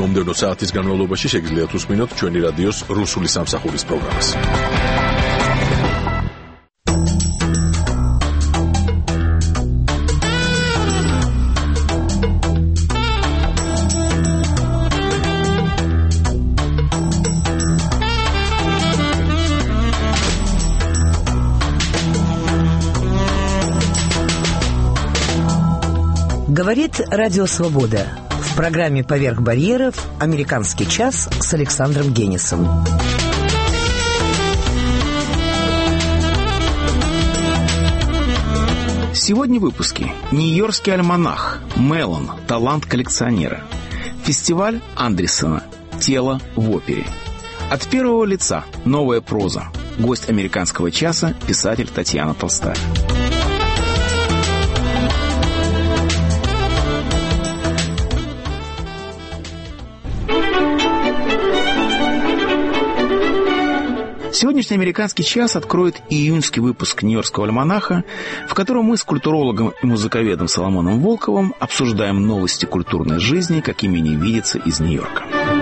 მომდევნო საათის განმავლობაში შეგიძლიათ უსმინოთ ჩვენი რადიოს რუსული სამსახურის პროგრამას. Говорит Радио Свобода. В программе «Поверх барьеров» «Американский час» с Александром Генисом. Сегодня в выпуске. Нью-Йоркский альманах. Мелон. Талант коллекционера. Фестиваль Андерсона. Тело в опере. От первого лица. Новая проза. Гость «Американского часа» писатель Татьяна Толстая. Сегодняшний «Американский час» откроет июньский выпуск Нью-Йоркского альманаха, в котором мы с культурологом и музыковедом Соломоном Волковым обсуждаем новости культурной жизни, какими они видятся из Нью-Йорка.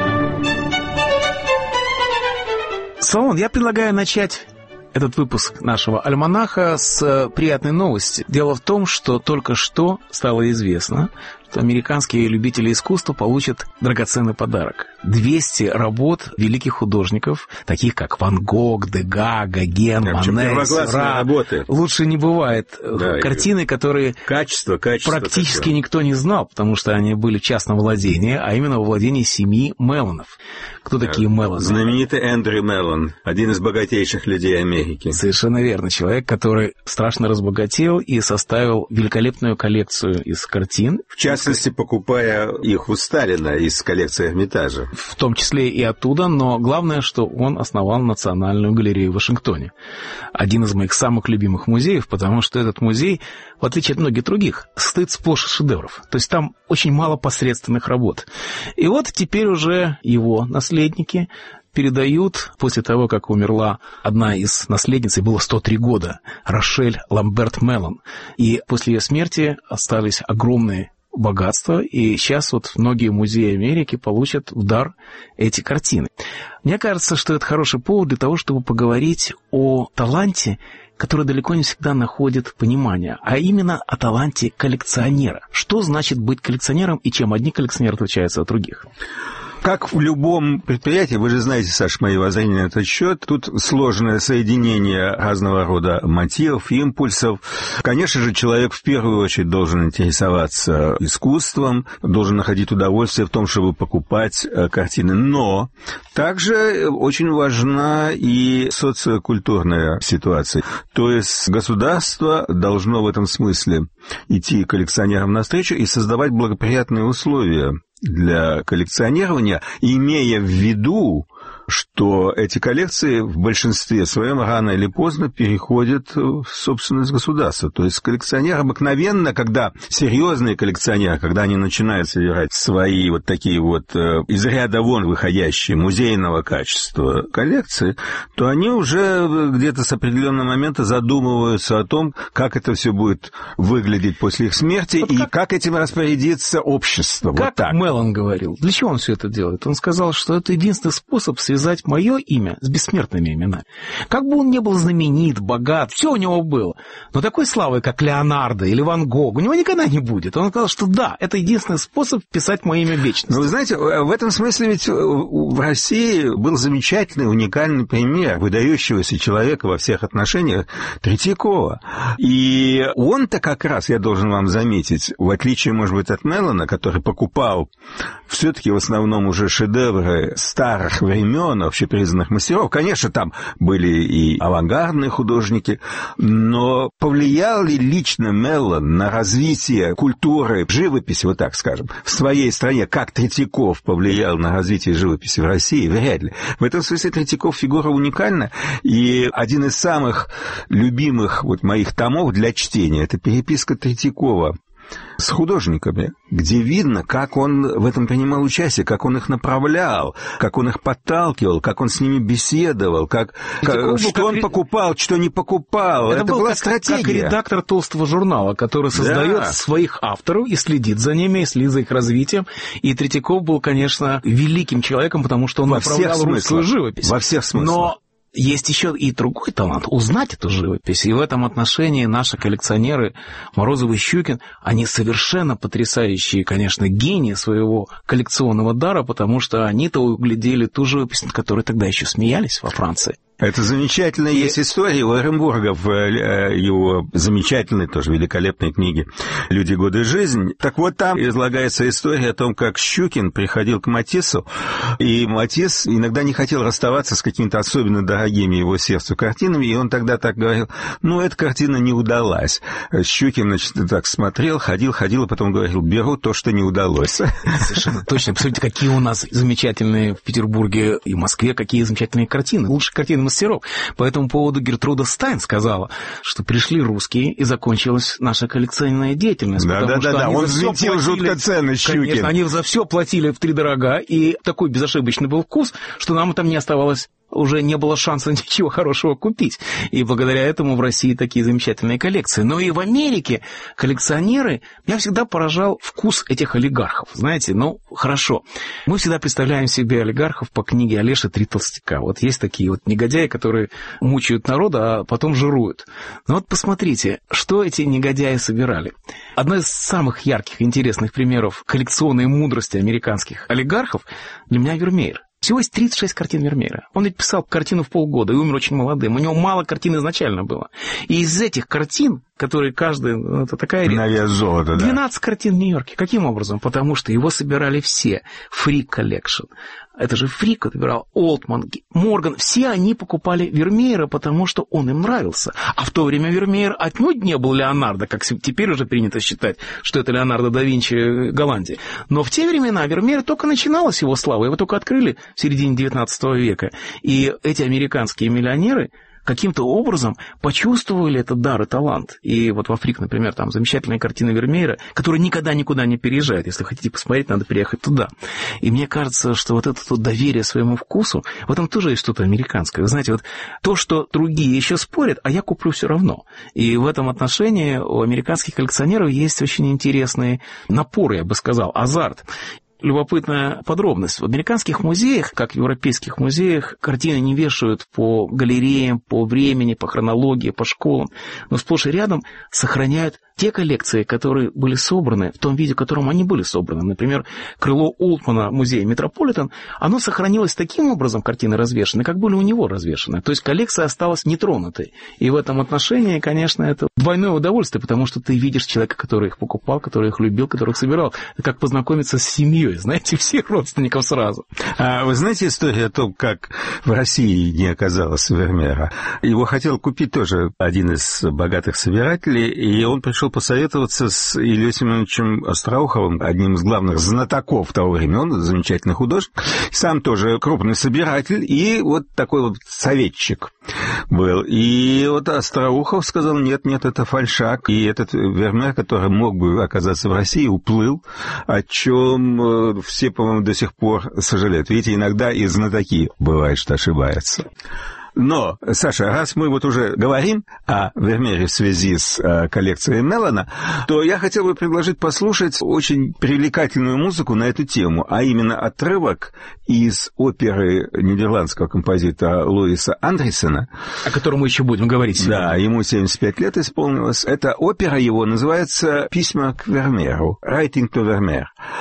Соломон, я предлагаю начать этот выпуск нашего альманаха с приятной новости. Дело в том, что только что стало известно, что американские любители искусства получат драгоценный подарок. 200 работ великих художников, таких как Ван Гог, Дега, Гоген, Мане, Сюра. Лучше не бывает. Да, картины, которые качество практически такое. Никто не знал, потому что они были в частном владении, а именно во владении семьи Мелонов. Кто такие Мелоны? Знаменитый Эндрю Мелон, один из богатейших людей Америки. Совершенно верно. Человек, который страшно разбогател и составил великолепную коллекцию из картин. В частности, покупая их у Сталина из коллекции Эрмитажа. В том числе и оттуда, но главное, что он основал Национальную галерею в Вашингтоне. Один из моих самых любимых музеев, потому что этот музей, в отличие от многих других, стоит сплошь из шедевров. То есть там очень мало посредственных работ. И вот теперь уже его наследники передают, после того, как умерла одна из наследниц, ей было 103 года, Рошель Ламберт Мелон. И после ее смерти остались огромные богатства, и сейчас вот многие музеи Америки получат в дар эти картины. Мне кажется, что это хороший повод для того, чтобы поговорить о таланте, который далеко не всегда находит понимание, а именно о таланте коллекционера. Что значит быть коллекционером и чем одни коллекционеры отличаются от других? Как в любом предприятии, вы же знаете, Саш, мои воззрения на этот счет, тут сложное соединение разного рода мотивов, импульсов. Конечно же, человек в первую очередь должен интересоваться искусством, должен находить удовольствие в том, чтобы покупать картины. Но также очень важна и социокультурная ситуация. То есть государство должно в этом смысле идти коллекционерам навстречу и создавать благоприятные условия для коллекционирования, имея в виду, что эти коллекции в большинстве своем рано или поздно переходят в собственность государства. То есть коллекционер обыкновенно, когда серьезные коллекционеры, когда они начинают собирать свои вот такие вот из ряда вон выходящие музейного качества коллекции, то они уже где-то с определенного момента задумываются о том, как это все будет выглядеть после их смерти вот и как этим распорядится общество. Как вот так. Мелон говорил, для чего он все это делает? Он сказал, что это единственный способ связать мое имя с бессмертными именами. Как бы он ни был знаменит, богат, все у него было, но такой славы, как Леонардо или Ван Гог, у него никогда не будет. Он сказал, что да, это единственный способ вписать мое имя в вечность. Но вы знаете, в этом смысле ведь в России был замечательный, уникальный пример выдающегося человека во всех отношениях Третьякова. И он-то как раз, я должен вам заметить, в отличие, может быть, от Мелона, который покупал все-таки в основном уже шедевры старых времен, общепризнанных мастеров. Конечно, там были и авангардные художники, но повлиял ли лично Мелон на развитие культуры, живописи, вот так скажем, в своей стране, как Третьяков повлиял на развитие живописи в России? Вряд ли. В этом смысле Третьяков фигура уникальна, и один из самых любимых вот моих томов для чтения — это переписка Третьякова с художниками, где видно, как он в этом принимал участие, как он их направлял, как он их подталкивал, как он с ними беседовал, что он покупал, что не покупал. Это была стратегия. Как редактор толстого журнала, который создает своих авторов и следит за ними, и следит за их развитием. И Третьяков был, конечно, великим человеком, потому что он направлял русскую живопись. Во всех смыслах. Но есть еще и другой талант — узнать эту живопись. И в этом отношении наши коллекционеры Морозов и Щукин, они совершенно потрясающие, конечно, гении своего коллекционного дара, потому что они-то углядели ту живопись, над которой тогда еще смеялись во Франции. Это замечательная есть история у Эренбурга в его замечательной, тоже великолепной книге «Люди, годы, жизнь». Так вот, там излагается история о том, как Щукин приходил к Матиссу, и Матисс иногда не хотел расставаться с какими-то особенно дорогими его сердцу картинами, и он тогда так говорил: эта картина не удалась. Щукин, значит, так смотрел, ходил, а потом говорил: беру то, что не удалось. Совершенно точно. Посмотрите, какие у нас замечательные в Петербурге и в Москве, какие замечательные картины. Лучшие картины мастеров. По этому поводу Гертруда Стайн сказала, что пришли русские, и закончилась наша коллекционная деятельность. Да, он взвинтил жутко цены, Щукин. Конечно, они за все платили втридорога, и такой безошибочный был вкус, что нам там не оставалось, уже не было шанса ничего хорошего купить. И благодаря этому в России такие замечательные коллекции. Но и в Америке коллекционеры... Меня всегда поражал вкус этих олигархов. Знаете, хорошо. Мы всегда представляем себе олигархов по книге Олеши «Три толстяка». Вот есть такие вот негодяи, которые мучают народ, а потом жируют. Но вот посмотрите, что эти негодяи собирали. Одно из самых ярких и интересных примеров коллекционной мудрости американских олигархов для меня Вермеер. Всего есть 36 картин Вермеера. Он ведь писал картину в полгода и умер очень молодым. У него мало картин изначально было. И из этих картин, которые каждая... Это такая редкость. На вес золота, 12 картин в Нью-Йорке. Каким образом? Потому что его собирали все. Фрик коллекшн. Это же Фрик отбирал, Олтман, Морган. Все они покупали Вермеера, потому что он им нравился. А в то время Вермеер отнюдь не был Леонардо, как теперь уже принято считать, что это Леонардо да Винчи Голландии. Но в те времена Вермеер только начиналась его слава. Его только открыли в середине XIX века. И эти американские миллионеры каким-то образом почувствовали этот дар и талант. И вот во Фрик, например, там замечательная картина Вермеера, которая никогда никуда не переезжает. Если хотите посмотреть, надо переехать туда. И мне кажется, что вот это доверие своему вкусу, в этом тоже есть что-то американское. Вы знаете, вот то, что другие еще спорят, а я куплю все равно. И в этом отношении у американских коллекционеров есть очень интересные напоры, я бы сказал, азарт. Любопытная подробность. В американских музеях, как в европейских музеях, картины не вешают по галереям, по времени, по хронологии, по школам, но сплошь и рядом сохраняют те коллекции, которые были собраны в том виде, в котором они были собраны. Например, крыло Олтмана музея Метрополитен, оно сохранилось таким образом, картины развешаны, как были у него развешаны. То есть коллекция осталась нетронутой. И в этом отношении, конечно, это двойное удовольствие, потому что ты видишь человека, который их покупал, который их любил, который их собирал. Это как познакомиться с семьей, знаете, всех родственников сразу. А вы знаете историю о том, как в России не оказалось Вермеера? Его хотел купить тоже один из богатых собирателей, и он пришел посоветоваться с Ильей Семеновичем Остроуховым, одним из главных знатоков того времени. Он замечательный художник, сам тоже крупный собиратель, и вот такой вот советчик был. И вот Остроухов сказал: нет, это фальшак. И этот Вермеер, который мог бы оказаться в России, уплыл, о чем все, по-моему, до сих пор сожалеют. Видите, иногда и знатоки бывает, что ошибаются. Но, Саша, раз мы вот уже говорим о Вермеере в связи с коллекцией Меллона, то я хотел бы предложить послушать очень привлекательную музыку на эту тему, а именно отрывок из оперы нидерландского композитора Луиса Андерсена, о котором мы еще будем говорить сегодня. Да, ему 75 лет исполнилось. Эта опера его называется «Письма к Вермееру», «Writing to Vermeer».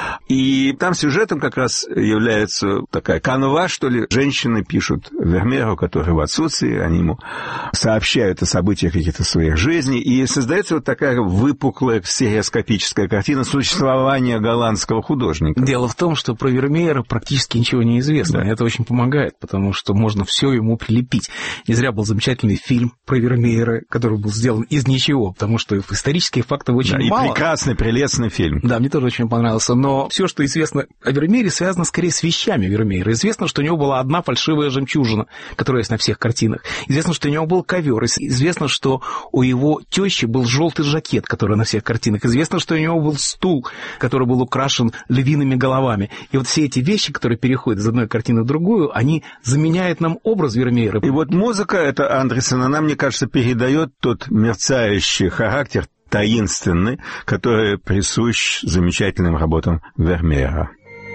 И там сюжетом как раз является такая канва, что ли. Женщины пишут Вермееру, который в отсутствии, они ему сообщают о событиях каких-то своих жизней, и создается вот такая выпуклая стереоскопическая картина существования голландского художника. Дело в том, что про Вермеера практически ничего не известно. Да. Это очень помогает, потому что можно все ему прилепить. Не зря был замечательный фильм про Вермеера, который был сделан из ничего, потому что исторических фактов очень мало. И прекрасный, прелестный фильм. Да, мне тоже очень понравился. Но все, что известно о Вермеере, связано скорее с вещами Вермеера. Известно, что у него была одна фальшивая жемчужина, которая есть на всех всех картинах. Известно, что у него был ковер. Известно, что у его тещи был желтый жакет, который на всех картинах. Известно, что у него был стул, который был украшен львиными головами. И вот все эти вещи, которые переходят из одной картины в другую, они заменяют нам образ Вермеера. И вот музыка эта Андерсена, она, мне кажется, передает тот мерцающий характер, таинственный, который присущ замечательным работам Вермеера.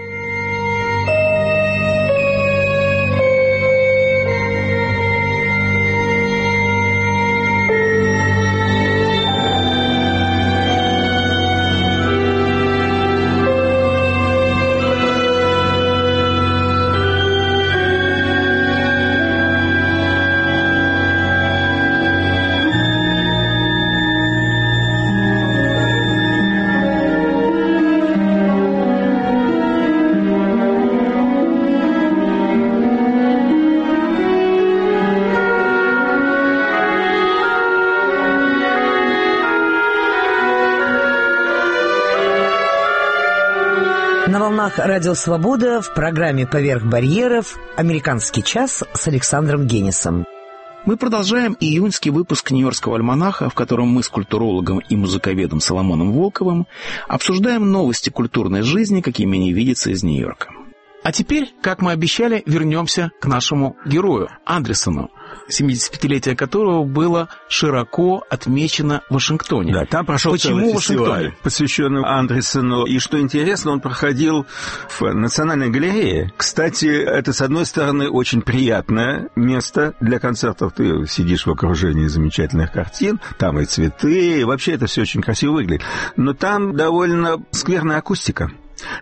На волнах «Радио Свобода» в программе «Поверх барьеров» «Американский час» с Александром Генисом. Мы продолжаем июньский выпуск Нью-Йоркского альманаха, в котором мы с культурологом и музыковедом Соломоном Волковым обсуждаем новости культурной жизни, какими они видятся из Нью-Йорка. А теперь, как мы обещали, вернемся к нашему герою Андерсону, 75-летие которого было широко отмечено в Вашингтоне. Да, там прошел целый фестиваль, посвященный Андерсону. И что интересно, он проходил в Национальной галерее. Кстати, это, с одной стороны, очень приятное место для концертов. Ты сидишь в окружении замечательных картин, там и цветы, и вообще это все очень красиво выглядит. Но там довольно скверная акустика.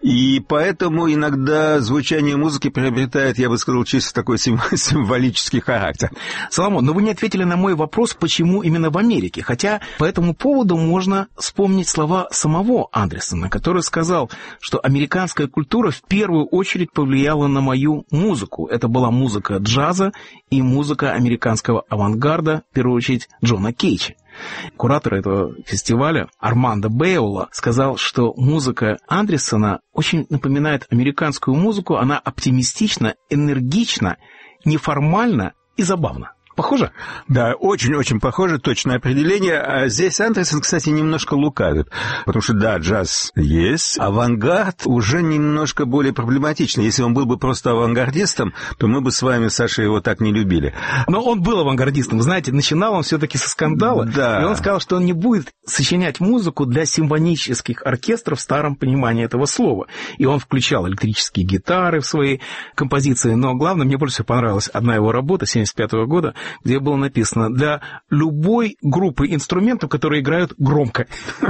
И поэтому иногда звучание музыки приобретает, я бы сказал, чисто такой символический характер. Соломон, но вы не ответили на мой вопрос, почему именно в Америке. Хотя по этому поводу можно вспомнить слова самого Андерсона, который сказал, что американская культура в первую очередь повлияла на мою музыку. Это была музыка джаза и музыка американского авангарда, в первую очередь Джона Кейджа. Куратор этого фестиваля Армандо Беола сказал, что музыка Андерсона очень напоминает американскую музыку, она оптимистична, энергична, неформальна и забавна. Похоже? Да, очень-очень похоже, точное определение. А здесь Андерсон, кстати, немножко лукавит, потому что, да, джаз есть, авангард уже немножко более проблематичный. Если он был бы просто авангардистом, то мы бы с вами, Саша, его так не любили. Но он был авангардистом. Вы знаете, начинал он все-таки со скандала, да. И он сказал, что он не будет сочинять музыку для симфонических оркестров в старом понимании этого слова. И он включал электрические гитары в свои композиции. Но главное, мне больше всего понравилась одна его работа 1975 года, где было написано «для любой группы инструментов, которые играют громко».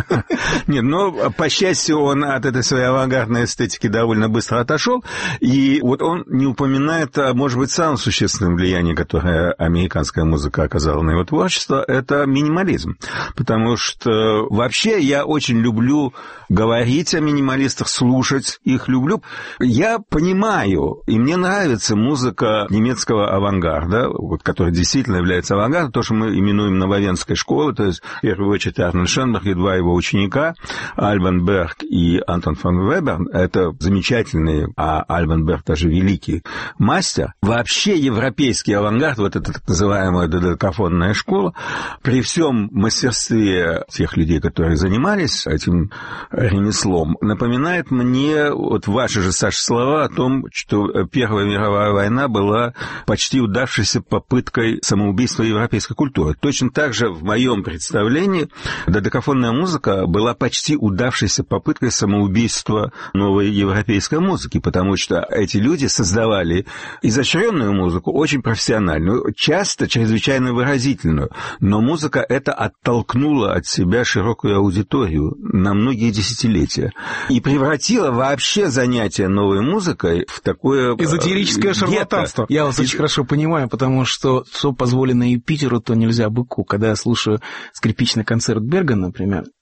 Нет, но, по счастью, он от этой своей авангардной эстетики довольно быстро отошел, и вот он не упоминает, может быть, самым существенным влиянием, которое американская музыка оказала на его творчество, это минимализм. Потому что вообще я очень люблю говорить о минималистах, слушать их люблю. Я понимаю, и мне нравится музыка немецкого авангарда, вот, который действительно является авангардом, то, что мы именуем нововенской школой, то есть, в первую очередь, Арнольд Шенберг и два его ученика, Альбан Берг и Антон фон Вебер, это замечательные, а Альбан Берг даже великий мастер. Вообще европейский авангард, вот эта так называемая додекафонная школа, при всем мастерстве тех людей, которые занимались этим ремеслом, напоминает мне вот ваши же, Саша, слова о том, что Первая мировая война была почти удавшейся попыткой самоубийства европейской культуры. Точно так же в моем представлении додекафонная музыка была почти удавшейся попыткой самоубийства новой европейской музыки, потому что эти люди создавали изощренную музыку, очень профессиональную, часто чрезвычайно выразительную, но музыка эта оттолкнула от себя широкую аудиторию на многие десятилетия и превратила вообще занятие новой музыкой в такое эзотерическое шарлатанство. Я вас очень хорошо понимаю, потому что позволено Юпитеру, то нельзя быку. Когда я слушаю скрипичный концерт Берга, например,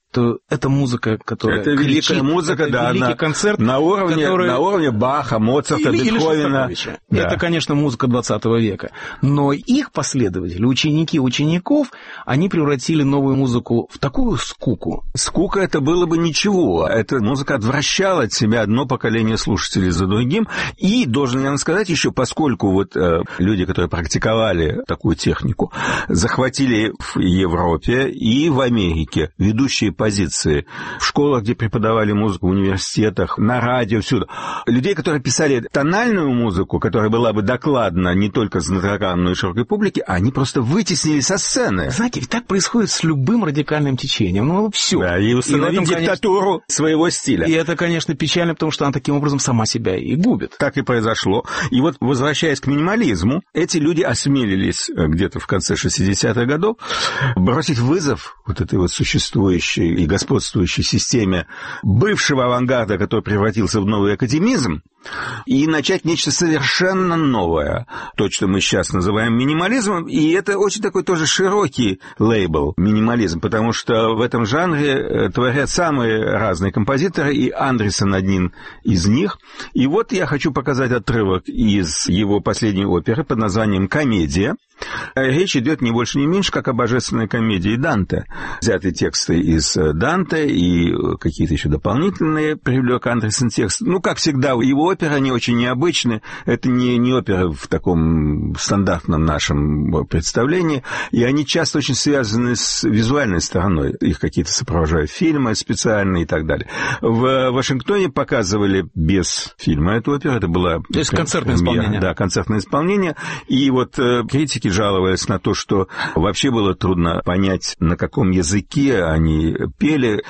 то это музыка, которая это кричит, великая музыка, это да, великий концерт, на уровне Баха, Моцарта, Бетховена. Да. Это, конечно, музыка 20 века. Но их последователи, ученики учеников, они превратили новую музыку в такую скуку. Скука — это было бы ничего. Эта музыка отвращала от себя одно поколение слушателей за другим. И, должен я вам сказать еще, поскольку вот люди, которые практиковали такую технику, захватили в Европе и в Америке ведущие позиции в школах, где преподавали музыку, в университетах, на радио, всюду. Людей, которые писали тональную музыку, которая была бы докладна не только знатокам, но и широкой публике, они просто вытеснили со сцены. Знаете, ведь так происходит с любым радикальным течением. Ну, все. Да, и установить диктатуру своего стиля. И это, конечно, печально, потому что она таким образом сама себя и губит. Так и произошло. И вот, возвращаясь к минимализму, эти люди осмелились где-то в конце 60-х годов бросить вызов вот этой вот существующей и господствующей системе бывшего авангарда, который превратился в новый академизм, и начать нечто совершенно новое. То, что мы сейчас называем минимализмом, и это очень такой тоже широкий лейбл минимализм, потому что в этом жанре творят самые разные композиторы, и Андерсон один из них. И вот я хочу показать отрывок из его последней оперы под названием «Комедия». Речь идет не больше, не меньше, как о божественной комедии Данте. Взяты тексты из Данте и какие-то еще дополнительные привлек Андерсон тексты. Ну, как всегда, его оперы, они очень необычны. Это не опера в таком стандартном нашем представлении. И они часто очень связаны с визуальной стороной. Их какие-то сопровождают фильмы специальные и так далее. В Вашингтоне показывали без фильма эту оперу. Это была... То есть концертное исполнение. Да, концертное исполнение. И вот критики жаловались на то, что вообще было трудно понять, на каком языке они пели.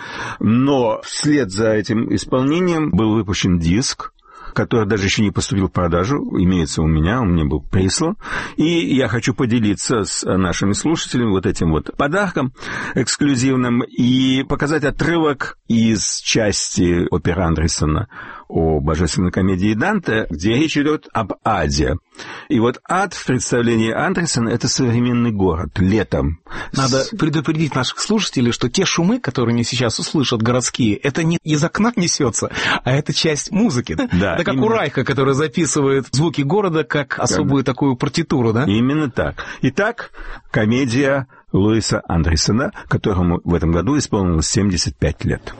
Но вслед за этим исполнением был выпущен диск, который даже еще не поступил в продажу, имеется у меня, он мне был прислан. И я хочу поделиться с нашими слушателями вот этим вот подарком эксклюзивным и показать отрывок из части оперы Андерсона о божественной комедии Данте, где речь идет об аде. И вот ад в представлении Андерсона — это современный город летом. Надо предупредить наших слушателей, что те шумы, которые они сейчас услышат, городские, это не из окна несется, а это часть музыки. Да, это как именно. У Райха, который записывает звуки города как особую такую партитуру, да? Именно так. Итак, комедия Луиса Андерсона, которому в этом году исполнилось 75 лет.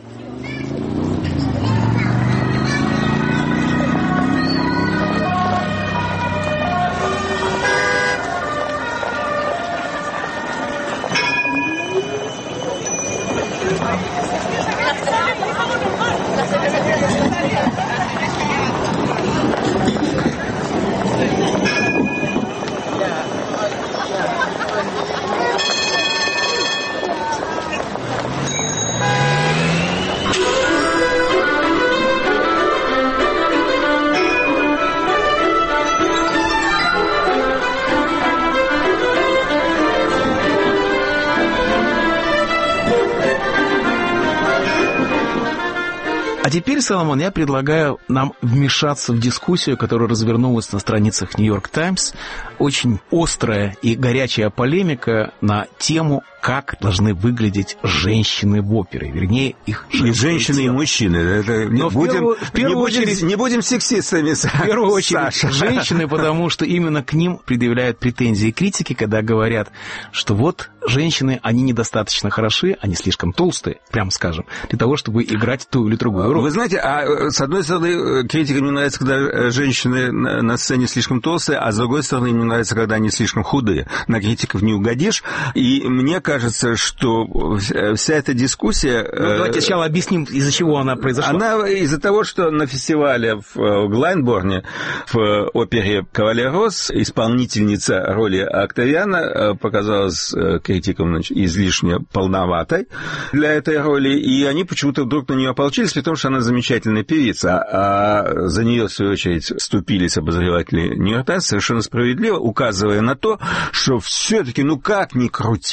А теперь, Соломон, я предлагаю нам вмешаться в дискуссию, которая развернулась на страницах «Нью-Йорк Таймс». Очень острая и горячая полемика на тему, как должны выглядеть женщины в опере, вернее, их женское и женщины, тело. И мужчины. Это Но в первую очередь, не будем сексистами, в первую очередь Саша. Женщины, потому что именно к ним предъявляют претензии критики, когда говорят, что вот женщины, они недостаточно хороши, они слишком толстые, прямо скажем, для того, чтобы играть ту или другую роль. Вы знаете, с одной стороны, критикам не нравится, когда женщины на сцене слишком толстые, а с другой стороны, им не нравится, когда они слишком худые. На критиков не угодишь. И мне кажется, что вся эта дискуссия... Давайте сначала объясним, из-за чего она произошла. Она из-за того, что на фестивале в Глайнборне в опере «Кавалер Росс» исполнительница роли Октавиана показалась критикам излишне полноватой для этой роли, и они почему-то вдруг на нее ополчились, при том, что она замечательная певица, а за нее, в свою очередь, вступились обозреватели «Нью-Йорк Таймс» совершенно справедливо, указывая на то, что все-таки, ну как ни крути,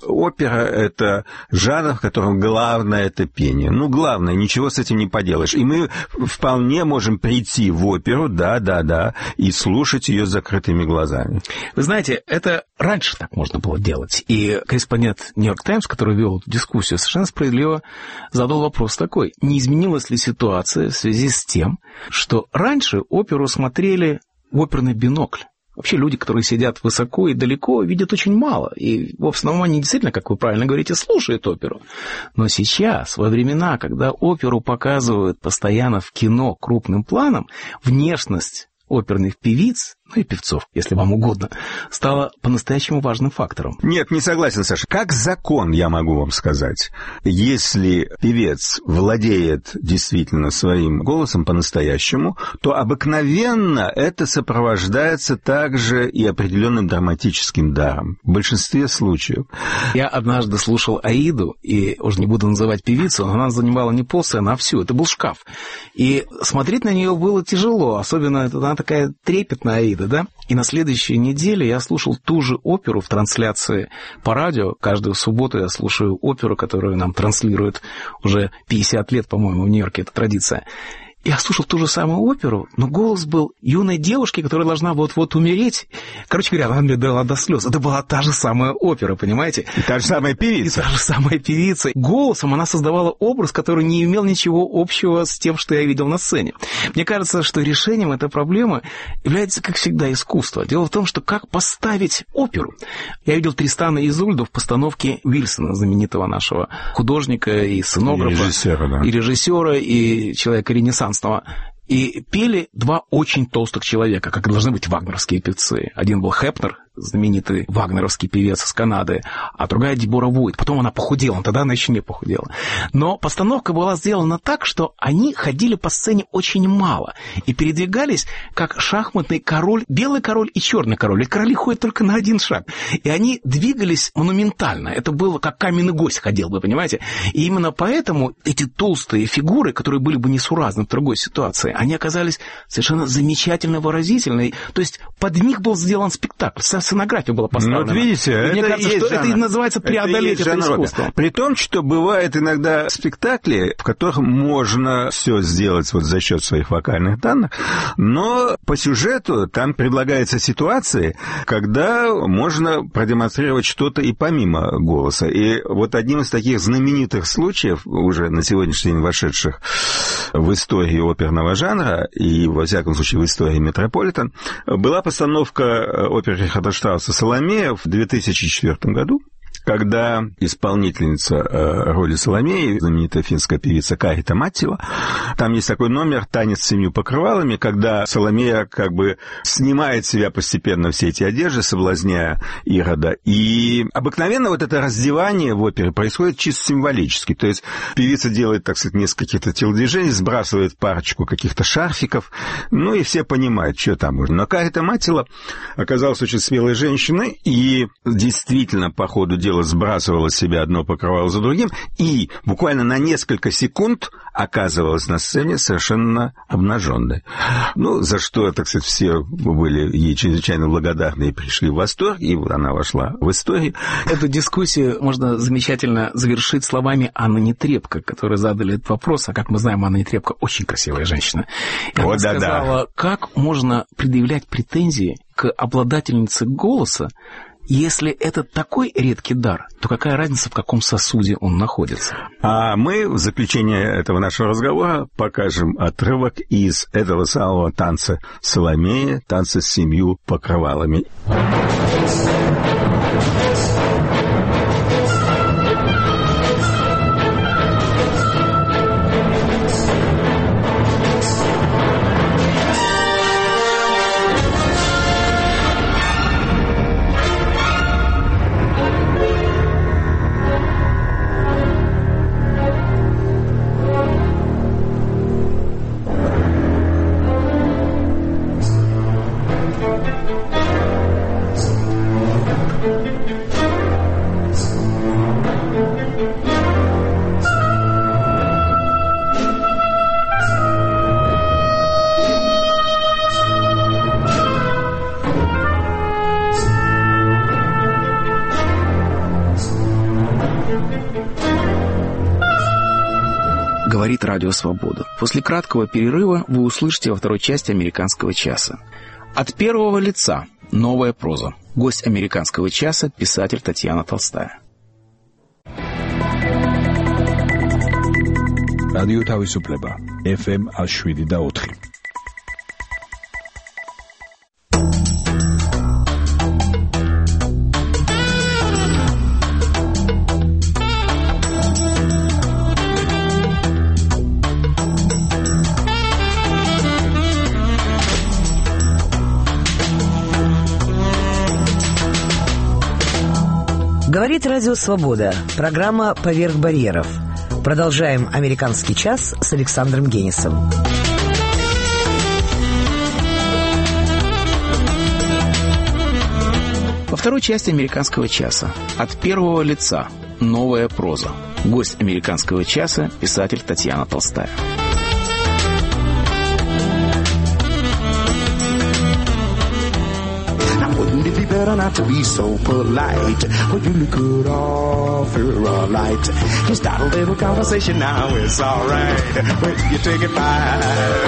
опера — это жанр, в котором главное — это пение. Ну, главное, ничего с этим не поделаешь. И мы вполне можем прийти в оперу, да, и слушать ее с закрытыми глазами. Вы знаете, это раньше так можно было делать. И корреспондент «Нью-Йорк Таймс», который вел эту дискуссию, совершенно справедливо задал вопрос такой: не изменилась ли ситуация в связи с тем, что раньше оперу смотрели в оперный бинокль? Вообще люди, которые сидят высоко и далеко, видят очень мало. И в основном они действительно, как вы правильно говорите, слушают оперу. Но сейчас, во времена, когда оперу показывают постоянно в кино крупным планом, внешность оперных певиц, ну и певцов, если вам угодно, стало по-настоящему важным фактором. Нет, не согласен, Саша. Как закон, я могу вам сказать, если певец владеет действительно своим голосом по-настоящему, то обыкновенно это сопровождается также и определенным драматическим даром. В большинстве случаев. Я однажды слушал Аиду, и уже не буду называть певицу, но она занимала не полсцены, а всю. Это был шкаф. И смотреть на нее было тяжело, особенно она такая трепетная Аида, да? И на следующей неделе я слушал ту же оперу в трансляции по радио. Каждую субботу я слушаю оперу, которую нам транслируют уже 50 лет, по-моему, в Нью-Йорке, это традиция. Я слушал ту же самую оперу, но голос был юной девушки, которая должна вот-вот умереть. Короче говоря, она мне дала до слез. Это была та же самая опера, понимаете? И та же самая певица. И та же самая певица. Голосом она создавала образ, который не имел ничего общего с тем, что я видел на сцене. Мне кажется, что решением этой проблемы является, как всегда, искусство. Дело в том, что как поставить оперу. Я видел Тристана и Изольду в постановке Уильсона, знаменитого нашего художника и сценографа. И режиссера, и человека ренессанса. И пели два очень толстых человека, как должны быть вагнеровские певцы. Один был Хепнер, знаменитый вагнеровский певец из Канады, а другая Дебора Войт. Потом она похудела, тогда она еще не похудела. Но постановка была сделана так, что они ходили по сцене очень мало и передвигались, как шахматный король, белый король и черный король. И короли ходят только на один шаг. И они двигались монументально. Это было как каменный гость ходил, вы понимаете? И именно поэтому эти толстые фигуры, которые были бы несуразны в другой ситуации, они оказались совершенно замечательно выразительны. То есть под них был сделан спектакль. Сценография была поставлена. Вот видите, мне кажется, что жанр. Это и называется преодолеть это искусство. При том, что бывает иногда спектакли, в которых можно все сделать вот за счет своих вокальных данных, но по сюжету там предлагаются ситуации, когда можно продемонстрировать что-то и помимо голоса. И вот одним из таких знаменитых случаев, уже на сегодняшний день вошедших в историю оперного жанра и, во всяком случае, в истории Метрополитен, была постановка оперы Рихарда Штрауса «Соломея» в 2004 году, когда исполнительница роли Соломеи, знаменитая финская певица Карита Маттила, там есть такой номер «Танец с 7 покрывалами», когда Соломея как бы снимает с себя постепенно все эти одежды, соблазняя Ирода. И обыкновенно вот это раздевание в опере происходит чисто символически. То есть певица делает, так сказать, несколько каких-то телодвижений, сбрасывает парочку каких-то шарфиков, ну и все понимают, что там можно. Но Карита Маттила оказалась очень смелой женщиной и действительно по ходу дела сбрасывала с себя одно покрывало за другим и буквально на несколько секунд оказывалась на сцене совершенно обнаженной. Ну, за что, так сказать, все были ей чрезвычайно благодарны и пришли в восторг, и вот она вошла в историю. Эту дискуссию можно замечательно завершить словами Анны Нетребко, которые задали этот вопрос, а как мы знаем, Анна Нетребко очень красивая женщина. И она сказала, как можно предъявлять претензии к обладательнице голоса, если это такой редкий дар, то какая разница, в каком сосуде он находится? А мы в заключение этого нашего разговора покажем отрывок из этого самого танца Соломея, танца с 7 покрывалами. говорит Радио Свобода. После краткого перерыва вы услышите во второй части «Американского часа». От первого лица. Новая проза. Гость «Американского часа» – писатель Татьяна Толстая. Радио Тависуплеба. FM 7.4. Говорит Радио Свобода. Программа «Поверх барьеров». Продолжаем «Американский час» с Александром Генисом. Во второй части «Американского часа». От первого лица. Новая проза. Гость «Американского часа» – писатель Татьяна Толстая. Better not to be so polite. Well, you look good off your light. You start a little conversation now, it's alright. When you take it by.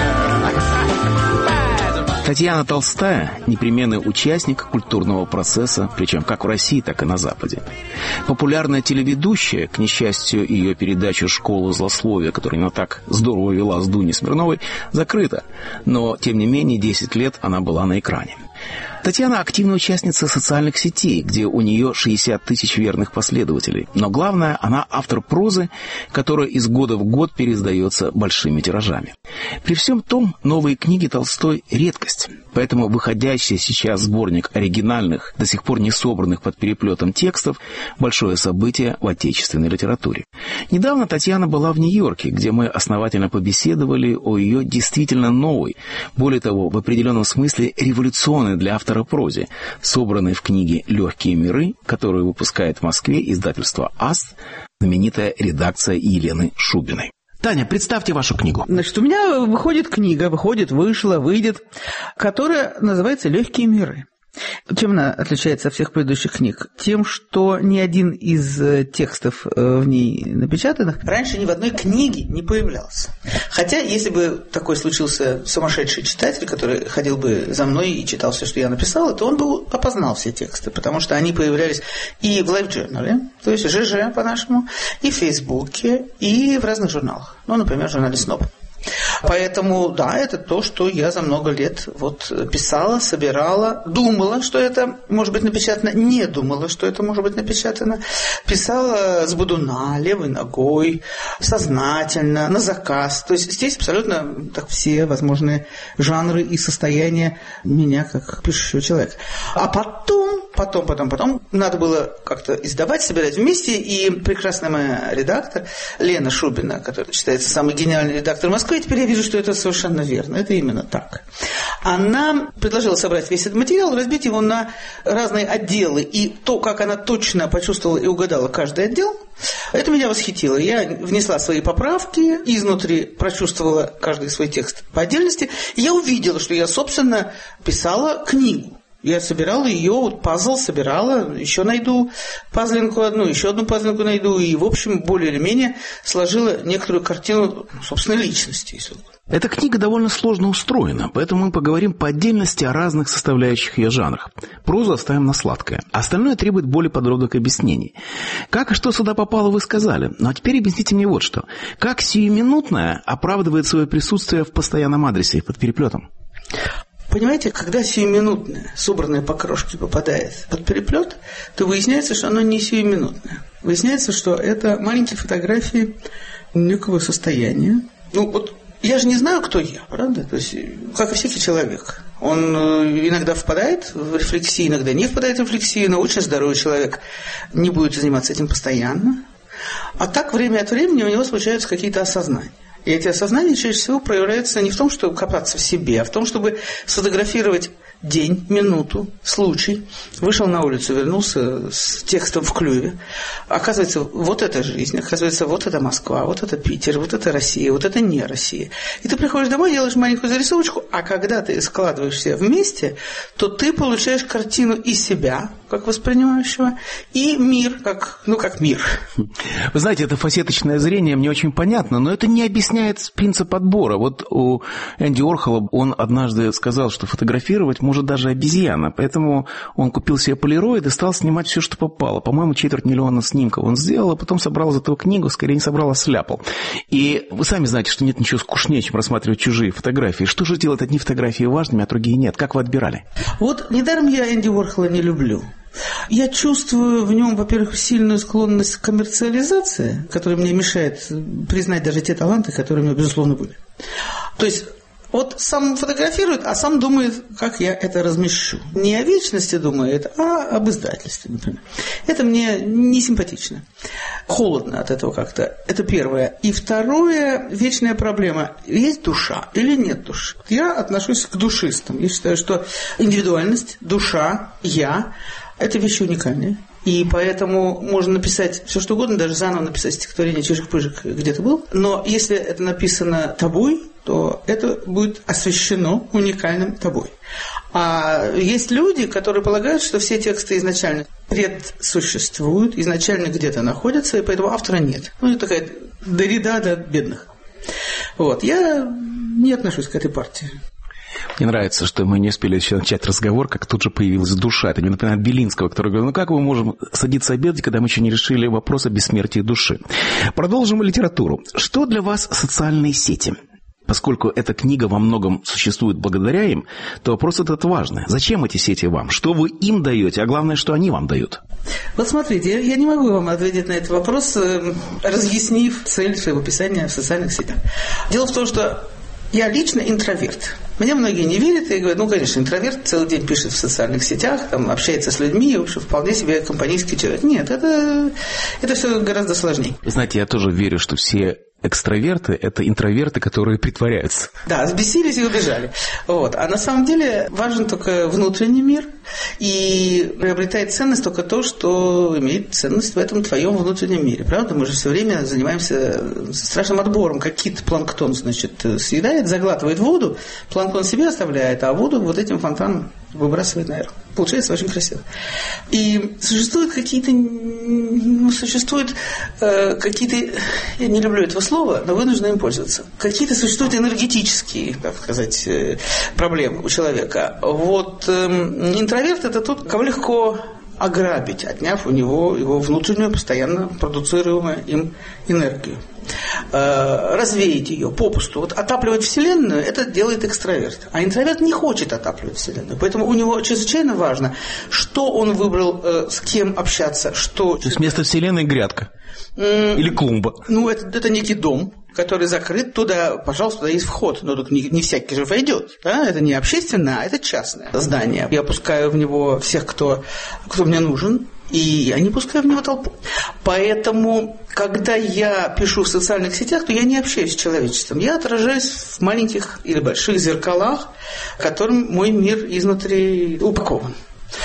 Татьяна Толстая – непременный участник культурного процесса, причем как в России, так и на Западе. Популярная телеведущая, к несчастью, ее передача «Школа злословия», которую она так здорово вела с Дуней Смирновой, закрыта. Но, тем не менее, 10 лет она была на экране. Татьяна – активная участница социальных сетей, где у нее 60 тысяч верных последователей. Но главное, она автор прозы, которая из года в год переиздается большими тиражами. При всем том, новые книги Толстой – редкость. Поэтому выходящий сейчас сборник оригинальных, до сих пор не собранных под переплетом текстов – большое событие в отечественной литературе. Недавно Татьяна была в Нью-Йорке, где мы основательно побеседовали о ее действительно новой, более того, в определенном смысле революционной для автора прозе, собранной в книге «Легкие миры», которую выпускает в Москве издательство «Аст», знаменитая редакция Елены Шубиной. Таня, представьте вашу книгу. Значит, у меня выходит книга, выйдет, которая называется «Легкие миры». Чем она отличается от всех предыдущих книг? Тем, что ни один из текстов в ней напечатанных раньше ни в одной книге не появлялся. Хотя, если бы такой случился сумасшедший читатель, который ходил бы за мной и читал все, что я написала, то он бы опознал все тексты, потому что они появлялись и в лайв-джернале, то есть ЖЖ по-нашему, и в Фейсбуке, и в разных журналах. Ну, например, в журнале «Сноб». Поэтому, да, это то, что я за много лет писала, собирала, думала, что это может быть напечатано, не думала, что это может быть напечатано, писала с будуна, левой ногой, сознательно, на заказ. То есть здесь абсолютно так все возможные жанры и состояния меня как пишущего человека. А потом надо было как-то издавать, собирать вместе, и прекрасная моя редактор Лена Шубина, которая считается самый гениальный редактор Москвы, и теперь я вижу, что это совершенно верно, это именно так. Она предложила собрать весь этот материал, разбить его на разные отделы, и то, как она точно почувствовала и угадала каждый отдел, это меня восхитило. Я внесла свои поправки, изнутри прочувствовала каждый свой текст по отдельности, и я увидела, что я, собственно, писала книгу. Я собирала ее, пазл собирала, еще найду пазлинку одну, еще одну пазлинку найду, и, в общем, более или менее сложила некоторую картину собственной личности. Эта книга довольно сложно устроена, поэтому мы поговорим по отдельности о разных составляющих ее жанрах. Прозу оставим на сладкое. Остальное требует более подробных объяснений. Как и что сюда попало, вы сказали. Но теперь объясните мне вот что. Как сиюминутное оправдывает свое присутствие в постоянном адресе под переплетом? Понимаете, когда сиюминутное, собранное по крошке попадает под переплет, то выясняется, что оно не сиюминутное. Выясняется, что это маленькие фотографии некого состояния. Я же не знаю, кто я, правда? То есть, как и всякий человек. Он иногда впадает в рефлексию, иногда не впадает в рефлексию, но очень здоровый человек не будет заниматься этим постоянно. А так, время от времени у него случаются какие-то осознания. И эти осознания чаще всего проявляются не в том, чтобы копаться в себе, а в том, чтобы сфотографировать день, минуту, случай. Вышел на улицу, вернулся с текстом в клюве. Оказывается, вот это жизнь, оказывается, вот это Москва, вот это Питер, вот это Россия, вот это не Россия. И ты приходишь домой, делаешь маленькую зарисовочку, а когда ты складываешь все вместе, то ты получаешь картину и себя, как воспринимающего, и мир, как мир. Вы знаете, это фасеточное зрение мне очень понятно, но это не объясняет принцип отбора. Вот у Энди Уорхола он однажды сказал, что фотографировать может даже обезьяна, поэтому он купил себе полироид и стал снимать все, что попало. По-моему, 250 000 снимков он сделал, а потом собрал из этого книгу, скорее не собрал, а сляпал. И вы сами знаете, что нет ничего скучнее, чем рассматривать чужие фотографии. Что же делать одни фотографии важными, а другие нет? Как вы отбирали? Вот недаром я Энди Уорхола не люблю. Я чувствую в нем, во-первых, сильную склонность к коммерциализации, которая мне мешает признать даже те таланты, которые у меня, безусловно, были. То есть вот сам фотографирует, а сам думает, как я это размещу. Не о вечности думает, а об издательстве, например. Это мне не симпатично. Холодно от этого как-то. Это первое. И второе, вечная проблема. Есть душа или нет души? Я отношусь к душистам. Я считаю, что индивидуальность, душа, я – это вещи уникальные. И поэтому можно написать все, что угодно, даже заново написать стихотворение «Чижик-пыжик» где ты был. Но если это написано тобой, то это будет освящено уникальным тобой. А есть люди, которые полагают, что все тексты изначально предсуществуют, изначально где-то находятся, и поэтому автора нет. Ну, это такая Дорида до бедных. Вот. Я не отношусь к этой партии. Мне нравится, что мы не успели еще начать разговор, как тут же появилась душа. Это мне напоминает Белинского, который говорил, как мы можем садиться обедать, когда мы еще не решили вопрос о бессмертии души. Продолжим литературу. Что для вас социальные сети? Поскольку эта книга во многом существует благодаря им, то вопрос этот важный. Зачем эти сети вам? Что вы им даете, а главное, что они вам дают? Вот смотрите, я не могу вам ответить на этот вопрос, разъяснив цель своего писания в социальных сетях. Дело в том, что я лично интроверт. Мне многие не верят и говорят, конечно, интроверт целый день пишет в социальных сетях, там, общается с людьми, в общем, вполне себе компанейский человек. Нет, это все гораздо сложнее. Вы знаете, я тоже верю, что все экстраверты – это интроверты, которые притворяются. Да, взбесились и убежали. Вот. А на самом деле важен только внутренний мир, и приобретает ценность только то, что имеет ценность в этом твоем внутреннем мире. Правда? Мы же все время занимаемся страшным отбором. Как кит планктон, съедает, заглатывает воду, планктон себе оставляет, а воду вот этим фонтаном выбрасывает наверх. Получается очень красиво. И существуют какие-то, я не люблю этого слова, но вынужден им пользоваться. Какие-то существуют энергетические, так сказать, проблемы у человека. Вот интроверт – это тот, кого легко ограбить, отняв у него его внутреннюю, постоянно продуцируемую им энергию. Развеять ее попусту. Вот отапливать Вселенную – это делает экстраверт. А интроверт не хочет отапливать Вселенную. Поэтому у него чрезвычайно важно, что он выбрал, с кем общаться. То есть вместо Вселенной грядка? Или клумба? Ну, это некий дом, который закрыт, туда, пожалуйста, туда есть вход, но только не всякий же войдет. Да? Это не общественное, а это частное здание. Я пускаю в него всех, кто мне нужен, и я не пускаю в него толпу. Поэтому, когда я пишу в социальных сетях, то я не общаюсь с человечеством. Я отражаюсь в маленьких или больших зеркалах, которым мой мир изнутри упакован.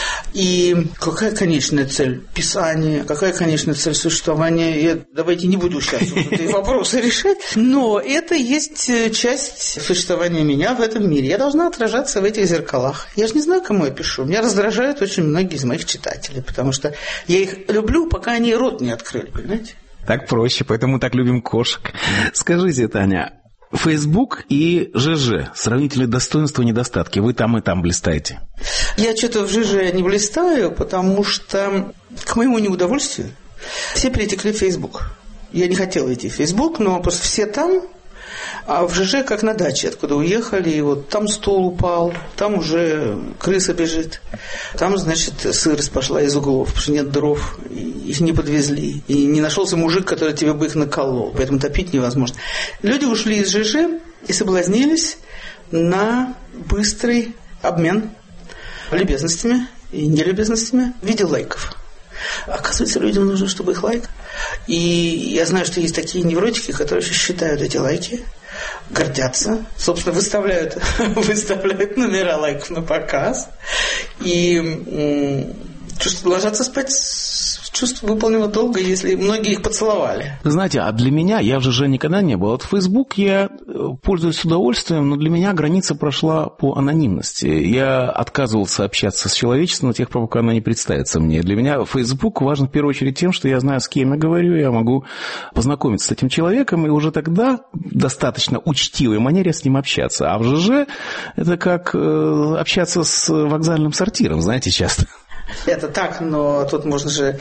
И какая конечная цель писания, какая конечная цель существования, давайте не буду сейчас эти вопросы решать, но это есть часть существования меня в этом мире. Я должна отражаться в этих зеркалах. Я же не знаю, кому я пишу. Меня раздражают очень многие из моих читателей, потому что я их люблю, пока они рот не открыли, понимаете? Так проще, поэтому так любим кошек. Скажите, Таня, Facebook и ЖЖ. Сравнительные достоинства и недостатки. Вы там и там блистаете. Я что-то в ЖЖ не блистаю, потому что, к моему неудовольствию, все перетекли в Facebook. Я не хотела идти в Facebook, но просто все там, а в ЖЖ как на даче, откуда уехали, и вот там стол упал, там уже крыса бежит, там, значит, сырость пошла из углов, потому что нет дров, их не подвезли, и не нашелся мужик, который тебе бы их наколол, поэтому топить невозможно. Люди ушли из ЖЖ и соблазнились на быстрый обмен любезностями и нелюбезностями в виде лайков. Оказывается, людям нужно, чтобы их лайк. И я знаю, что есть такие невротики, которые считают эти лайки, гордятся, собственно, выставляют номера лайков на показ и ложатся спать с чувство выполненного долга, если многие их поцеловали. Вы знаете, а для меня, я в ЖЖ никогда не был. Вот Facebook я пользуюсь с удовольствием, но для меня граница прошла по анонимности. Я отказывался общаться с человечеством до тех пор, пока она не представится мне. Для меня Facebook важен в первую очередь тем, что я знаю, с кем я говорю, я могу познакомиться с этим человеком, и уже тогда в достаточно учтивой манере с ним общаться. А в ЖЖ это как общаться с вокзальным сортиром, знаете, часто. Это так, но тут можно же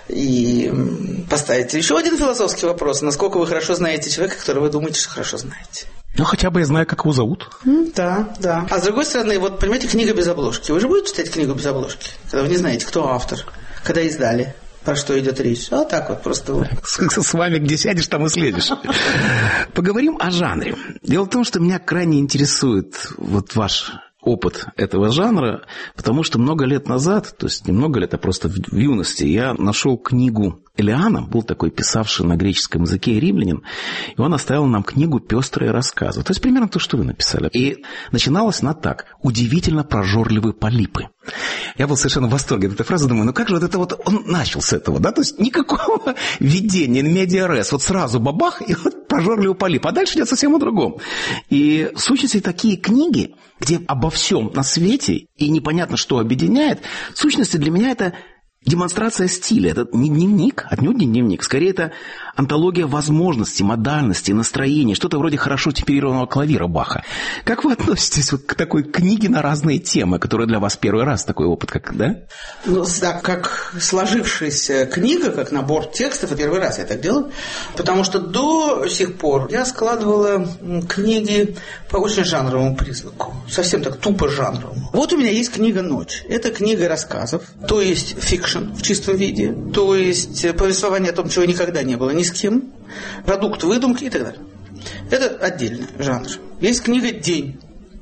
и поставить еще один философский вопрос. Насколько вы хорошо знаете человека, которого вы думаете, что хорошо знаете? Ну, хотя бы я знаю, как его зовут. Да, да. А с другой стороны, вот, понимаете, книга без обложки. Вы же будете читать книгу без обложки, когда вы не знаете, кто автор, когда издали, про что идет речь. А так вот, просто вот. С вами где сядешь, там и следишь. Поговорим о жанре. Дело в том, что меня крайне интересует вот ваш опыт этого жанра, потому что много лет назад, то есть не много лет, а просто в юности, я нашел книгу Элиана, был такой писавший на греческом языке римлянин, и он оставил нам книгу «Пестрые рассказы». То есть примерно то, что вы написали. И начиналась она так: «Удивительно прожорливые полипы». Я был совершенно в восторге от этой фразы, думаю, ну как же вот это вот, он начал с этого, да, то есть никакого введения, медиа-рес, вот сразу бабах, и вот прожорливый полип, а дальше идет совсем о другом. И в сущности такие книги, где обо всем на свете и непонятно, что объединяет, в сущности для меня это демонстрация стиля. Это не дневник, отнюдь не дневник. Скорее, это антология возможностей, модальностей, настроений. Что-то вроде хорошо темперированного клавира Баха. Как вы относитесь вот к такой книге на разные темы, которая для вас первый раз такой опыт, как, да? Ну, так как сложившаяся книга, как набор текстов, это первый раз я так делаю. Потому что до сих пор я складывала книги по очень жанровому признаку. Совсем так тупо жанровому. Вот у меня есть книга «Ночь». Это книга рассказов, то есть фикшн в чистом виде, то есть повествование о том, чего никогда не было ни с кем, продукт выдумки и так далее. Это отдельный жанр. Есть книга «День».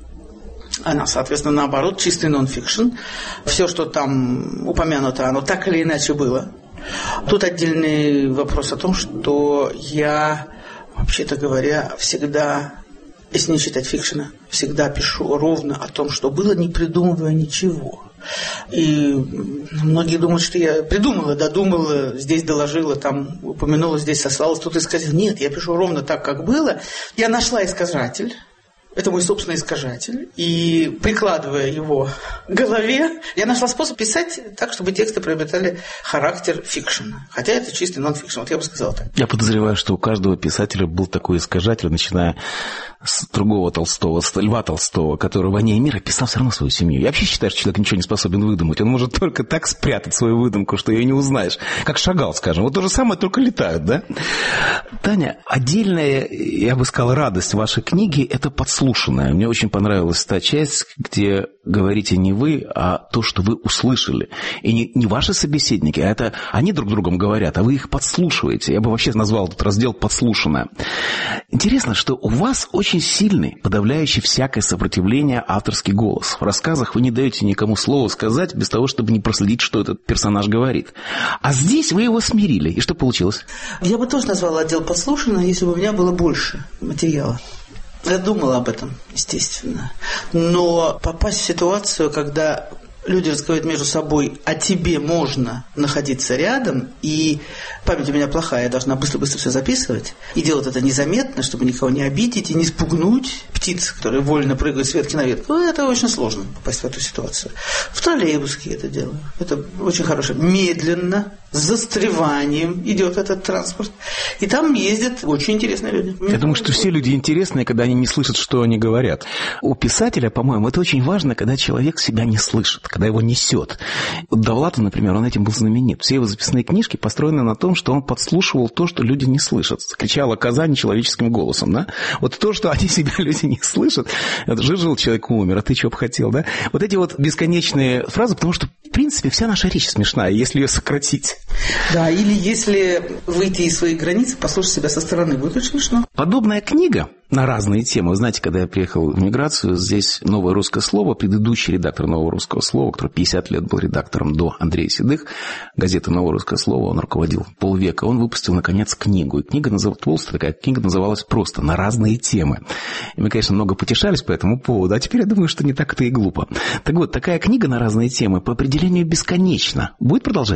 Она, соответственно, наоборот, чистый нон-фикшн. Все, что там упомянуто, оно так или иначе было. Тут отдельный вопрос о том, что я, вообще-то говоря, всегда, если не считать фикшена, всегда пишу ровно о том, что было, не придумывая ничего. И многие думают, что я придумала, додумала, здесь доложила, там упомянула, здесь сослалась, тут исказила. Нет, я пишу ровно так, как было. Я нашла искажатель. Это мой собственный искажатель. И прикладывая его к голове, я нашла способ писать так, чтобы тексты приобретали характер фикшена. Хотя это чистый нон-фикшн. Вот я бы сказал так. Я подозреваю, что у каждого писателя был такой искажатель, начиная с другого Толстого, с Льва Толстого, который «Войне и мир» писал все равно свою семью. Я вообще считаю, что человек ничего не способен выдумать. Он может только так спрятать свою выдумку, что ее не узнаешь. Как Шагал, скажем. Вот то же самое, только летают, да? Таня, отдельная, я бы сказал, радость вашей книги – это подслушанная. Мне очень понравилась та часть, где говорите не вы, а то, что вы услышали. И не ваши собеседники, а это они друг другом говорят, а вы их подслушиваете. Я бы вообще назвал этот раздел «Подслушанное». Интересно, что у вас очень сильный, подавляющий всякое сопротивление авторский голос. В рассказах вы не даете никому слова сказать без того, чтобы не проследить, что этот персонаж говорит. А здесь вы его смирили. И что получилось? Я бы тоже назвала отдел «Подслушанное», если бы у меня было больше материала. Я думала об этом, естественно. Но попасть в ситуацию, когда люди разговаривают между собой, а тебе можно находиться рядом, и память у меня плохая, я должна быстро-быстро все записывать, и делать это незаметно, чтобы никого не обидеть и не спугнуть птиц, которые вольно прыгают с ветки на ветку. Ну, это очень сложно попасть в эту ситуацию. В троллейбуске я это делаю. Это очень хорошо. Медленно, с застреванием идет этот транспорт. И там ездят очень интересные люди. Я думаю, что все люди интересные, когда они не слышат, что они говорят. У писателя, по-моему, это очень важно, когда человек себя не слышит, когда его несет. Довлатов, например, он этим был знаменит. Все его записные книжки построены на том, что он подслушивал то, что люди не слышат. Кричала коза нечеловеческим голосом, да? Вот то, что они себя люди не слышат. Это жил человек, умер, а ты что бы хотел, да? Вот эти вот бесконечные фразы, потому что, в принципе, вся наша речь смешная, если ее сократить. Да, или если выйти из своих границ, послушать себя со стороны, будет очень смешно. Подобная книга на разные темы. Вы знаете, когда я приехал в миграцию, здесь «Новое русское слово», предыдущий редактор «Нового русского слова», который 50 лет был редактором до Андрея Седых, газета «Новое русское слово», он руководил полвека, он выпустил, наконец, книгу. И книга толстая такая, книга называлась просто «На разные темы». И мы, конечно, много потешались по этому поводу, а теперь я думаю, что не так-то и глупо. Так вот, такая книга на разные темы по определению бесконечна. Будет продолжение?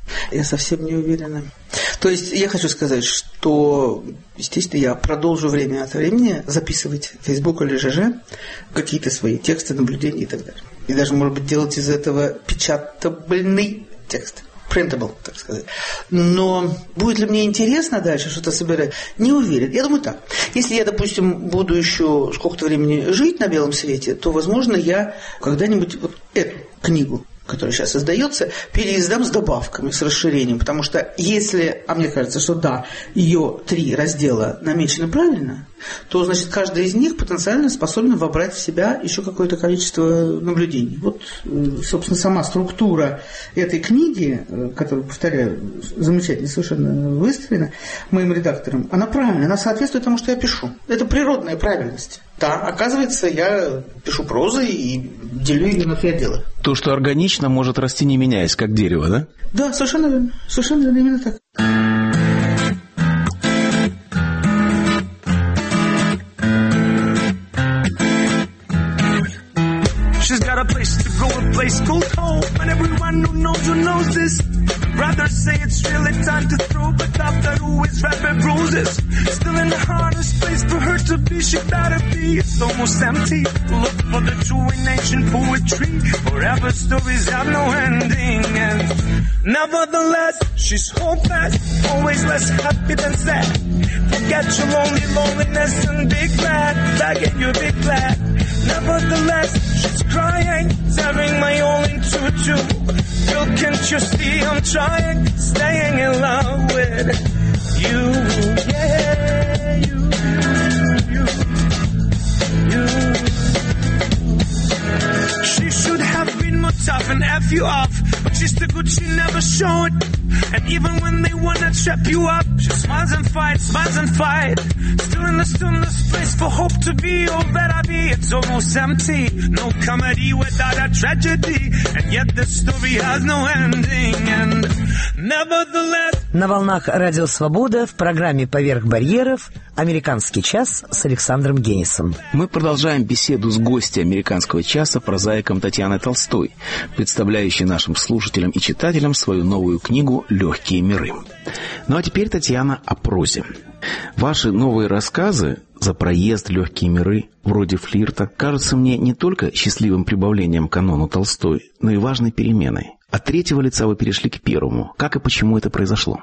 Я совсем не уверена. То есть я хочу сказать, что, естественно, я продолжу время от времени записывать в Facebook или ЖЖ какие-то свои тексты, наблюдения и так далее. И даже, может быть, делать из этого печатабельный текст. Printable, так сказать. Но будет ли мне интересно дальше что-то собирать? Не уверен. Я думаю так. Если я, допустим, буду еще сколько-то времени жить на белом свете, то, возможно, я когда-нибудь вот эту книгу, которая сейчас издается, переиздам с добавками, с расширением. Потому что если, а мне кажется, что да, ее 3 раздела намечены правильно, то, значит, каждый из них потенциально способен вобрать в себя еще какое-то количество наблюдений. Вот, собственно, сама структура этой книги, которую, повторяю, замечательно совершенно выстроена моим редактором, она правильная, она соответствует тому, что я пишу. Это природная правильность. Да, оказывается, я пишу прозой и делю ее на 3 отдела. То, что органично, может расти не меняясь, как дерево, да? Да, совершенно верно. Совершенно верно, именно так. She's got a place to go, a place called home. And everyone who knows this. Rather say it's really time to throw, but after always rabbit roses. Still in the hardest place for her to be, she gotta be. It's almost empty. Look for the true in ancient poetry. Forever stories have no ending. And nevertheless, she's hopeless. Always less happy than sad. Forget your lonely loneliness and be glad. Begging you be glad. Nevertheless, she's crying, tearing my all into 2. Girl, can't you see I'm trying, staying in love with you, yeah, you. She should have been more tough and F you off, but she's too good, she never showed. And even when they wanna trap you up, she smiles and fights. Still in the stillness, place for hope to be all that I be. It's almost empty, no comedy without a tragedy. And yet the story has no ending. And nevertheless... На волнах Радио Свобода в программе «Поверх барьеров» «Американский час» с Александром Генисом. Мы продолжаем беседу с гостьей «Американского часа» прозаиком Татьяной Толстой, представляющей нашим слушателям и читателям свою новую книгу «Легкие миры». Ну а теперь, Татьяна, о прозе. Ваши новые рассказы «За проезд», «Легкие миры», «Вроде флирта» кажутся мне не только счастливым прибавлением к канону Толстой, но и важной переменой. От 3-го лица вы перешли к 1-му. Как и почему это произошло?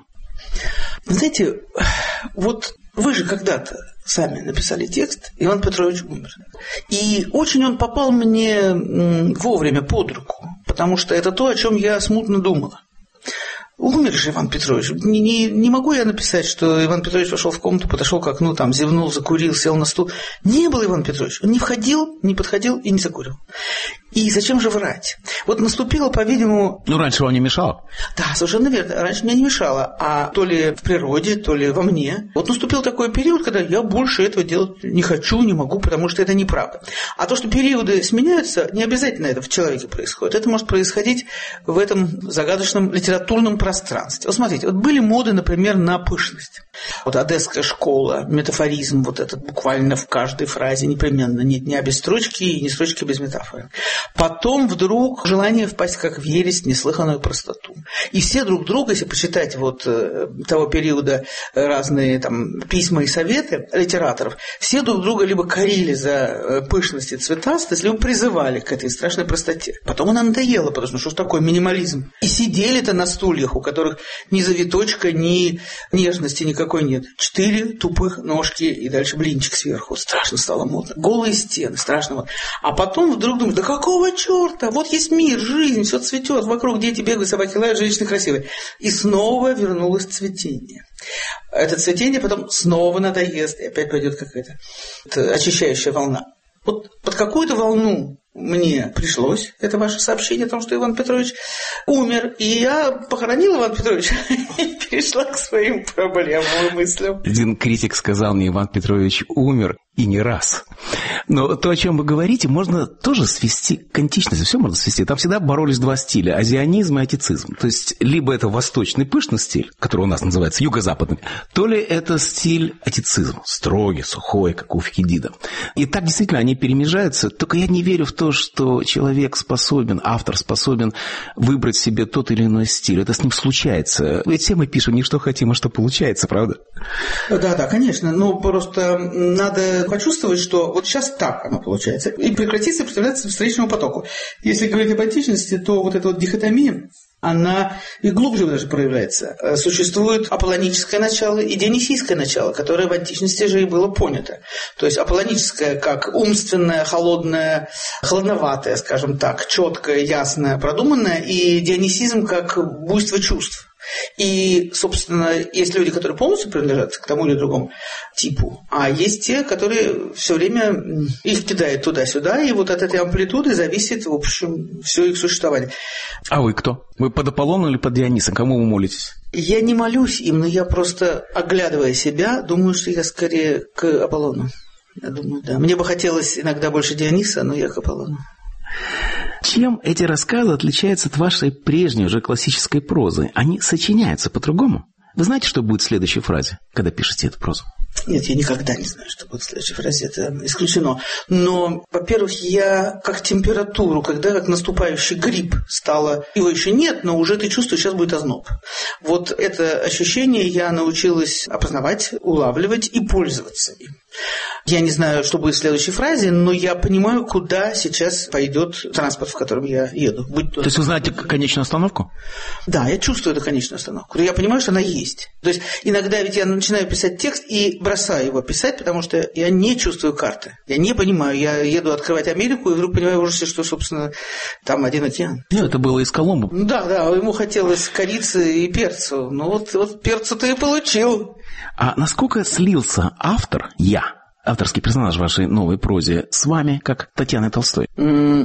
Вы знаете, вот вы же когда-то сами написали текст «Иван Петрович умер». И очень он попал мне вовремя под руку, потому что это то, о чем я смутно думала. Умер же Иван Петрович. Не могу я написать, что Иван Петрович вошел в комнату, подошел к окну, там, зевнул, закурил, сел на стул. Не был Иван Петрович. Он не входил, не подходил и не закурил. И зачем же врать? Вот наступило, по-видимому... Ну, раньше вам не мешало? Да, совершенно верно. Раньше мне не мешало. А то ли в природе, то ли во мне. Вот наступил такой период, когда я больше этого делать не хочу, не могу, потому что это неправда. А то, что периоды сменяются, не обязательно это в человеке происходит. Это может происходить в этом загадочном литературном пространстве. Вот смотрите, вот были моды, например, на пышность. Вот одесская школа, метафоризм вот этот буквально в каждой фразе непременно. Нет ни без строчки, ни строчки без метафоры. Потом вдруг желание впасть как в ересь, неслыханную простоту. И все друг друга, если почитать вот того периода разные там письма и советы литераторов, все друг друга либо корили за пышность и цветастость, либо призывали к этой страшной простоте. Потом она надоела, потому что ж такое минимализм. И сидели-то на стульях, у которых ни завиточка, ни нежности никакой нет. 4 тупых ножки и дальше блинчик сверху. Страшно стало модно. Голые стены, страшно модно. А потом вдруг думают, да какого черта? Вот есть мир, жизнь, все цветет, вокруг дети бегают, собаки лают, женщины красивые. И снова вернулось цветение. Это цветение потом снова надоест, и опять пойдет какая-то очищающая волна. Вот под какую-то волну мне пришлось это ваше сообщение о том, что Иван Петрович умер, и я похоронила Ивана Петровича и перешла к своим проблемам и мыслям. Один критик сказал мне, Иван Петрович умер, и не раз. Но то, о чем вы говорите, можно тоже свести к античности. Все можно свести. Там всегда боролись два стиля – азианизм и атицизм. То есть, либо это восточный пышный стиль, который у нас называется юго-западный, то ли это стиль атицизм, строгий, сухой, как у Фукидида. И так действительно они перемежаются. Только я не верю в то, что человек способен, автор способен выбрать себе тот или иной стиль. Это с ним случается. Ведь все мы пишем не что хотим, а что получается, правда? Да, конечно. Но просто надо почувствовать, что вот сейчас так оно получается. И прекратить сопротивляться встречному потоку. Если говорить об античности, то вот эта вот дихотомия, она и глубже даже проявляется. Существует аполлоническое начало и дионисийское начало, которое в античности же и было понято. То есть аполлоническое как умственное, холодное, холодноватое, скажем так, четкое, ясное, продуманное, и дионисизм как буйство чувств. И, собственно, есть люди, которые полностью принадлежат к тому или другому типу, а есть те, которые все время их кидают туда-сюда, и вот от этой амплитуды зависит, в общем, все их существование. А вы кто? Вы под Аполлоном или под Дионисом? Кому вы молитесь? Я не молюсь им, но я просто, оглядывая себя, думаю, что я скорее к Аполлону. Я думаю, да. Мне бы хотелось иногда больше Диониса, но я к Аполлону. Чем эти рассказы отличаются от вашей прежней уже классической прозы? Они сочиняются по-другому? Вы знаете, что будет в следующей фразе, когда пишете эту прозу? Нет, я никогда не знаю, что будет в следующей фразе, это исключено. Но, во-первых, я как температуру, когда как наступающий грипп стало, его еще нет, но уже ты чувствуешь, сейчас будет озноб. Вот это ощущение я научилась опознавать, улавливать и пользоваться им. Я не знаю, что будет в следующей фразе, но я понимаю, куда сейчас пойдет транспорт, в котором я еду. То есть вы знаете конечную остановку? Да, я чувствую эту конечную остановку. Я понимаю, что она есть. То есть иногда ведь я начинаю писать текст и бросаю его писать, потому что я не чувствую карты. Я не понимаю. Я еду открывать Америку и вдруг понимаю в ужасе, что, собственно, там один океан. Ну, это было из Колумба. Да, ему хотелось корицы и перцу. Ну вот перцу ты и получил. А насколько слился автор, авторский персонаж вашей новой прозе, с вами, как Татьяной Толстой? А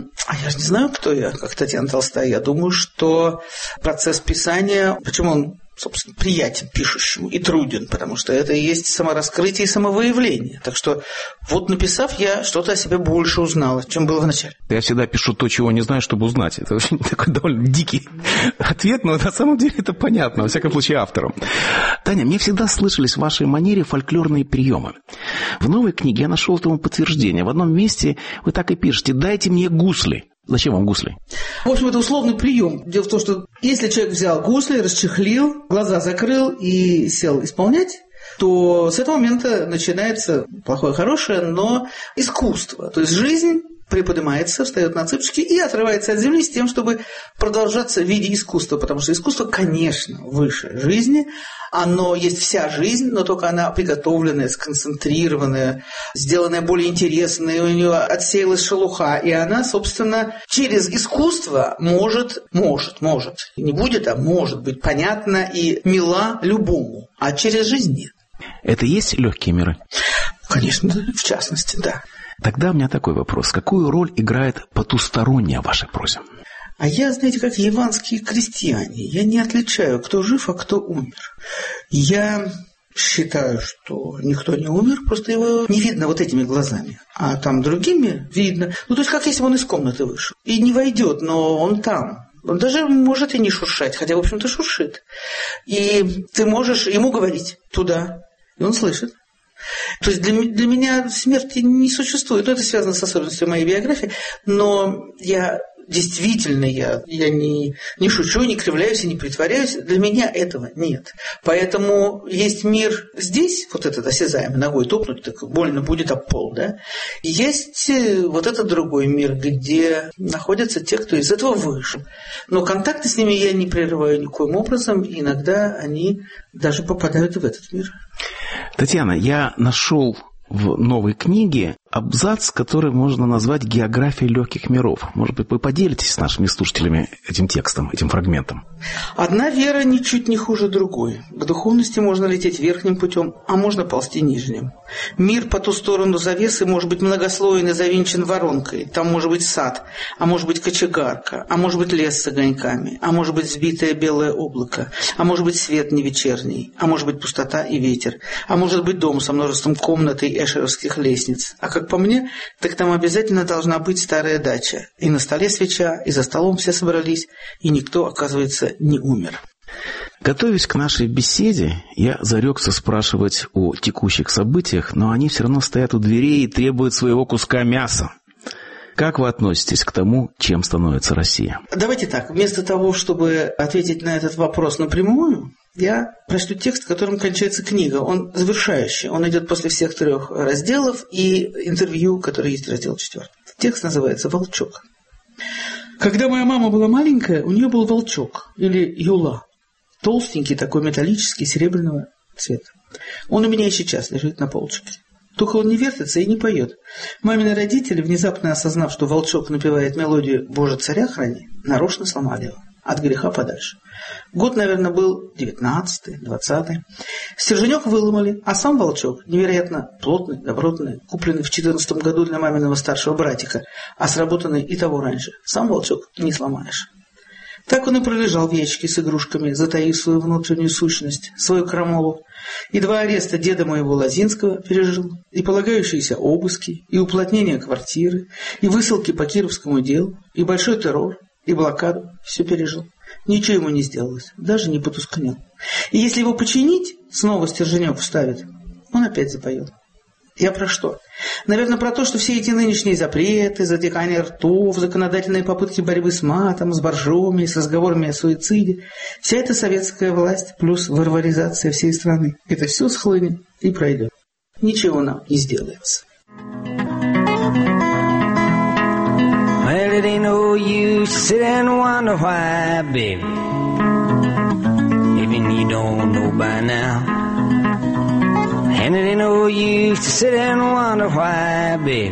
я же не знаю, кто я, как Татьяна Толстая. Я думаю, что процесс писания, почему он, собственно, приятен пишущему и труден, потому что это и есть самораскрытие и самовыявление. Так что вот написав, я что-то о себе больше узнала, чем было в начале. Я всегда пишу то, чего не знаю, чтобы узнать. Это очень такой довольно дикий ответ, но на самом деле это понятно, во всяком случае авторам. Таня, мне всегда слышались в вашей манере фольклорные приемы. В новой книге я нашел этому подтверждение. В одном месте вы так и пишете: «Дайте мне гусли». Зачем вам гусли? В общем, это условный прием. Дело в том, что если человек взял гусли, расчехлил, глаза закрыл и сел исполнять, то с этого момента начинается плохое-хорошее, но искусство. То есть жизнь приподнимается, встает на цыпочки и отрывается от земли с тем, чтобы продолжаться в виде искусства. Потому что искусство, конечно, выше жизни. Оно есть вся жизнь, но только она приготовленная, сконцентрированная, сделанная более интересной, у нее отсеялась шелуха. И она, собственно, через искусство может, не будет, а может быть понятна и мила любому. А через жизнь нет. Это и есть легкие миры? Конечно, в частности, да. Тогда у меня такой вопрос. Какую роль играет потусторонняя в вашей прозе? А я, знаете, как яванские крестьяне. Я не отличаю, кто жив, а кто умер. Я считаю, что никто не умер, просто его не видно вот этими глазами. А там другими видно. Ну, то есть, как если бы он из комнаты вышел. И не войдет, но он там. Он даже может и не шуршать, хотя, в общем-то, шуршит. И ты можешь ему говорить туда, и он слышит. То есть для меня смерти не существует. Это связано с особенностью моей биографии. Но я действительно, я не шучу, не кривляюсь и не притворяюсь. Для меня этого нет. Поэтому есть мир здесь, вот этот осязаемый, ногой топнуть, так больно будет об пол, да? Есть вот этот другой мир, где находятся те, кто из этого вышел. Но контакты с ними я не прерываю никоим образом, и иногда они даже попадают в этот мир. Татьяна, я нашел в новой книге абзац, который можно назвать «Географией легких миров». Может быть, вы поделитесь с нашими слушателями этим текстом, этим фрагментом? Одна вера ничуть не хуже другой. К духовности можно лететь верхним путем, а можно ползти нижним. Мир по ту сторону завесы может быть многослойный, завинчен воронкой. Там может быть сад, а может быть кочегарка, а может быть лес с огоньками, а может быть сбитое белое облако, а может быть свет не вечерний, а может быть пустота и ветер, а может быть дом со множеством комнат и эшеровских лестниц. А как как по мне, так там обязательно должна быть старая дача. И на столе свеча, и за столом все собрались, и никто, оказывается, не умер. Готовясь к нашей беседе, я зарекся спрашивать о текущих событиях, но они все равно стоят у дверей и требуют своего куска мяса. Как вы относитесь к тому, чем становится Россия? Давайте так, вместо того, чтобы ответить на этот вопрос напрямую, я прочту текст, которым кончается книга. Он завершающий, он идет после всех 3 разделов и интервью, которое есть раздел 4. Текст называется «Волчок». Когда моя мама была маленькая, у нее был волчок, или юла, толстенький такой, металлический, серебряного цвета. Он у меня и сейчас лежит на полочке. Только он не вертится и не поет. Мамины родители, внезапно осознав, что волчок напевает мелодию «Боже, царя храни», нарочно сломали его. От греха подальше. Год, наверное, был 19-й, 20-й. Стерженек выломали, а сам волчок, невероятно плотный, добротный, купленный в 14 году для маминого старшего братика, а сработанный и того раньше, сам волчок не сломаешь. Так он и пролежал в ящике с игрушками, затаив свою внутреннюю сущность, свою крамолу. И 2 ареста деда моего Лозинского пережил, и полагающиеся обыски, и уплотнение квартиры, и высылки по Кировскому делу, и большой террор, и блокаду. Все пережил. Ничего ему не сделалось, даже не потускнел. И если его починить, снова стерженек вставит, он опять запоет. Я про что? Наверное, про то, что все эти нынешние запреты, затекание ртов, законодательные попытки борьбы с матом, с боржоми, с разговорами о суициде, вся эта советская власть плюс варваризация всей страны, это все схлынет и пройдет. Ничего нам не сделается. Well, it ain't no use to sit and wonder why, baby. Even you don't know by now. And it ain't no use to sit and wonder why, baby.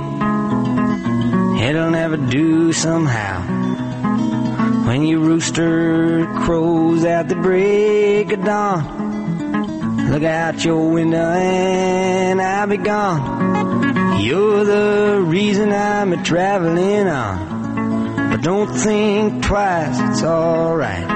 It'll never do somehow. When your rooster crows at the break of dawn, look out your window and I'll be gone. You're the reason I'm a-traveling on. But don't think twice, it's alright.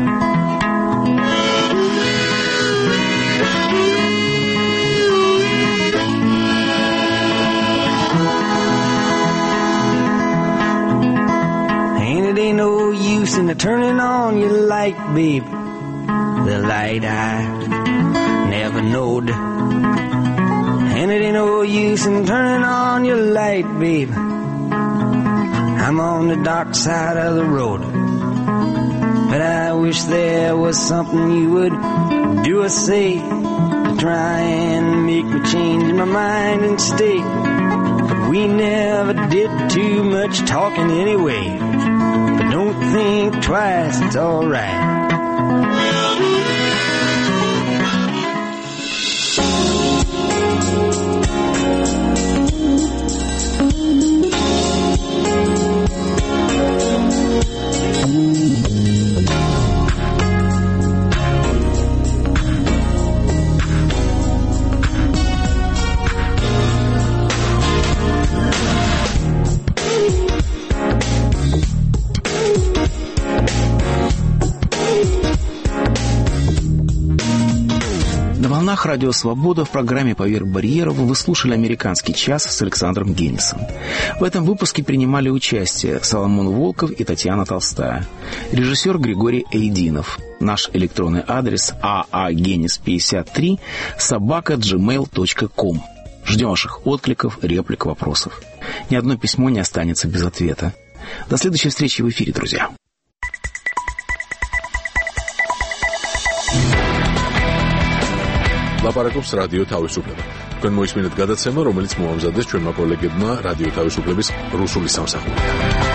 It ain't no use in turning on your light, babe. The light I never knowed. And it ain't no use in turning on your light, babe. I'm on the dark side of the road. But I wish there was something you would do or say to try and make me change my mind and stay. But we never did too much talking anyway. But don't think twice, it's alright. Радио «Свобода» в программе «Поверх барьеров» вы слушали «Американский час» с Александром Генисом. В этом выпуске принимали участие Соломон Волков и Татьяна Толстая, режиссер Григорий Эйдинов. Наш электронный адрес aagenis53@gmail.com. Ждем ваших откликов, реплик, вопросов. Ни одно письмо не останется без ответа. До следующей встречи в эфире, друзья. ლაპარაკობს რადიო თავისუფლება. თქვენ მოისმინეთ გადაცემა, რომელიც მოამზადეს ჩვენმა კოლეგებმა რადიო თავისუფლების რუსული სამსახურიდან.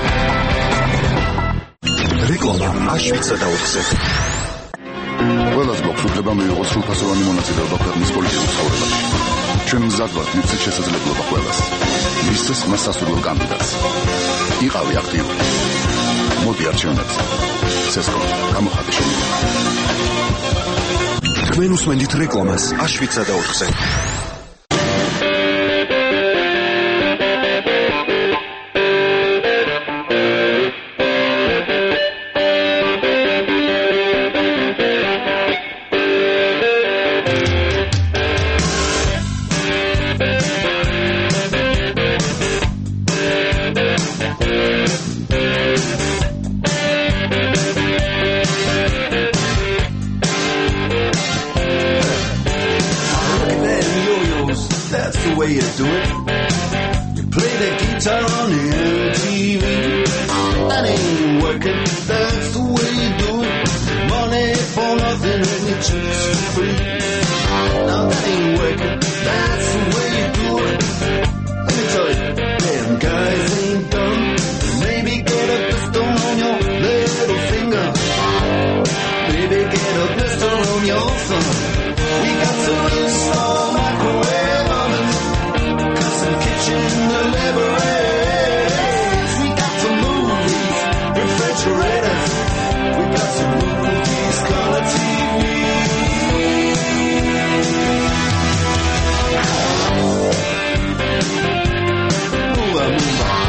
რეკლამა აშვიცა და 4-ზე. ყველას გვაქვს უფლება მიიღოს სრულფასოვანი მონაწილეობა ქვეყნის პოლიტიკურ ცხოვრებაში. ჩვენ მზად ვართ მისცეთ შესაძლებლობა ყველას. მისცეს მას სასურველ კანდიდატს. იყავი აქტიური. მოდი არჩევნებზე. ცესკო, გამოხატე შენობა. თქვენ უსმენთ რეკლამას აშვიცა და 4-ზე. it. You play the guitar on the MTV. That ain't working, that's the way you do it. Money for nothing and your chicks for free. Now that ain't working, that's the way you do it. Let me tell you, damn guys ain't dumb. Maybe get a pistol on your little finger. Maybe get a pistol on your thumb. We got to install microwave ovens, custom kitchen deliveries. We got to move these refrigerators. We got to move these color TVs. Move on, move on.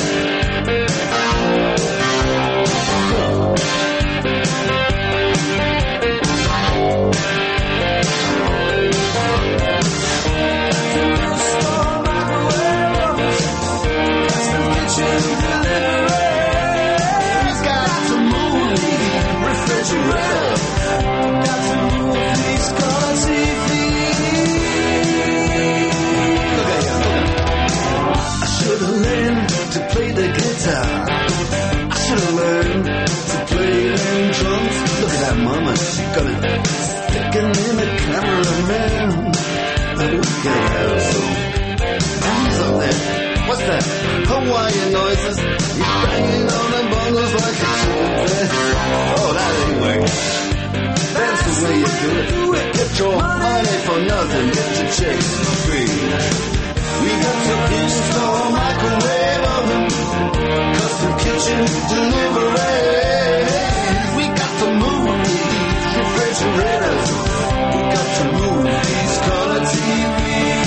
What's that? Hawaiian noises. He's banging on the bongos like a chimpanzee. Oh, that ain't working. That's the way you do it. Get your money for nothing. Get your chicks for free. We got to install microwave oven, custom kitchen delivery. We got to move these refrigerators. We got to move these color TVs.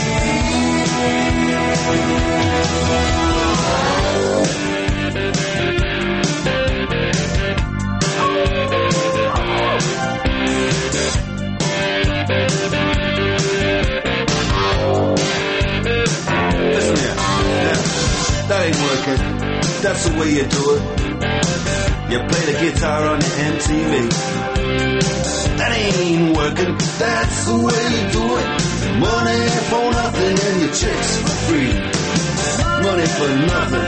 Listen here, that ain't working. That's the way you do it. You play the guitar on the MTV. That ain't working. That's the way you do it. Money for nothing and your chicks for free. Money for nothing.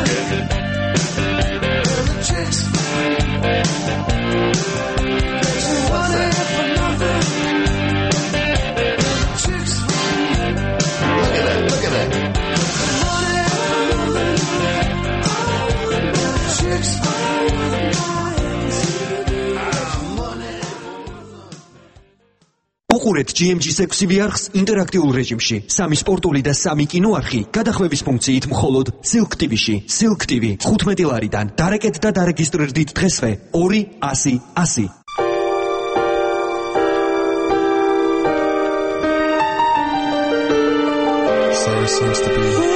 The chicks for free. Money for nothing. The chicks for free. Look at that, look at that. Money for nothing. The chicks for free. უყურეთ GMG6 ვიარხს ინტერაქტიულ რეჟიმში. 3 სპორტული და 3 კინოარხი გადახვევის ფუნქციით მხოლოდ Silk TV-ში. Silk TV 15 ლარიდან. დარეკეთ და დარეგისტრირდით დღესვე 2-100-100. Sorry seems to be